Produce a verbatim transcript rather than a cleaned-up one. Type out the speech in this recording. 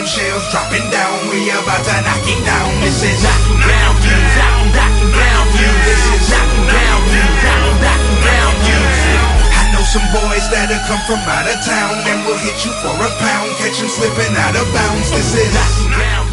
shells dropping down. We about to knock it down. This is knocking down views, knocking, knocking down views. This is knocking down views, knocking, knocking down views. I know some boys that'll come from out of town and will hit you for a pound. Catch them slipping out of bounds. This is knocking down